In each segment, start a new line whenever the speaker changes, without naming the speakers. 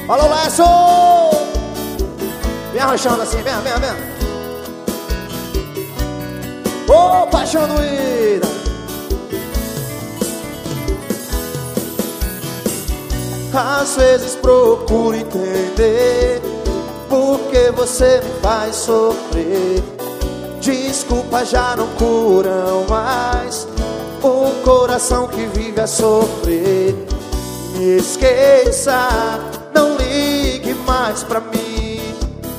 Alô, Lécio! Vem arrochando assim, vem. Ô, paixão doída. Às vezes procuro entender por que você me faz sofrer. Desculpas já não curam mais um coração que vive a sofrer. Me esqueça, não ligue mais pra mim.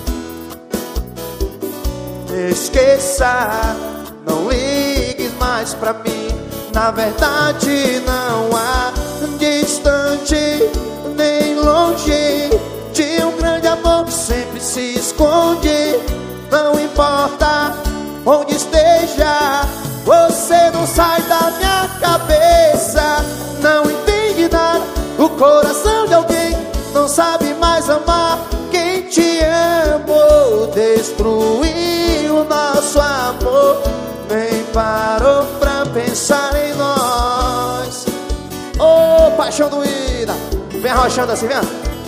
Me esqueça, não ligue mais pra mim. Na verdade não há distante nem longe de um grande amor que sempre se esconde. Não importa onde esteja, você não sai da minha cabeça. Não entende nada, o coração de alguém não sabe mais amar. Quem te amou destruiu o nosso amor, nem parou pra pensar em nós. Ô, paixão doída. Vem arrochando assim, vem.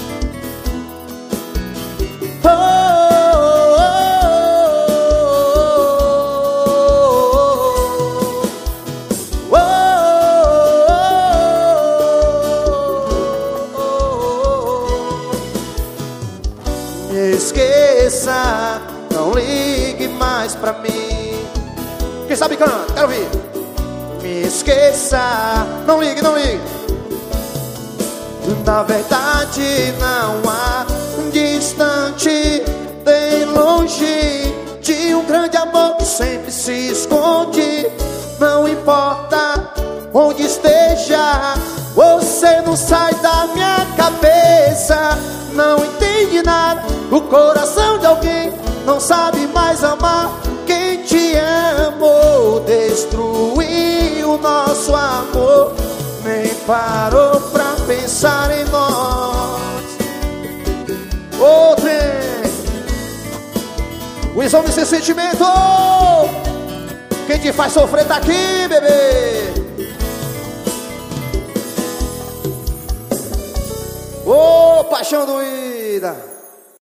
Me esqueça, não ligue mais pra mim. Quem sabe canta, quero ouvir. Me esqueça, não ligue. Na verdade não há distante nem longe de um grande amor que sempre se esconde. Não importa onde esteja, você não sai da minha cabeça. Não entende nada, o coração de alguém não sabe mais amar. Quem te amou destruiu o nosso amor, nem parou pra pensar em nós. Ô, trem, os homens sem sentimento. Quem te faz sofrer tá aqui, bebê. Ô, paixão doída.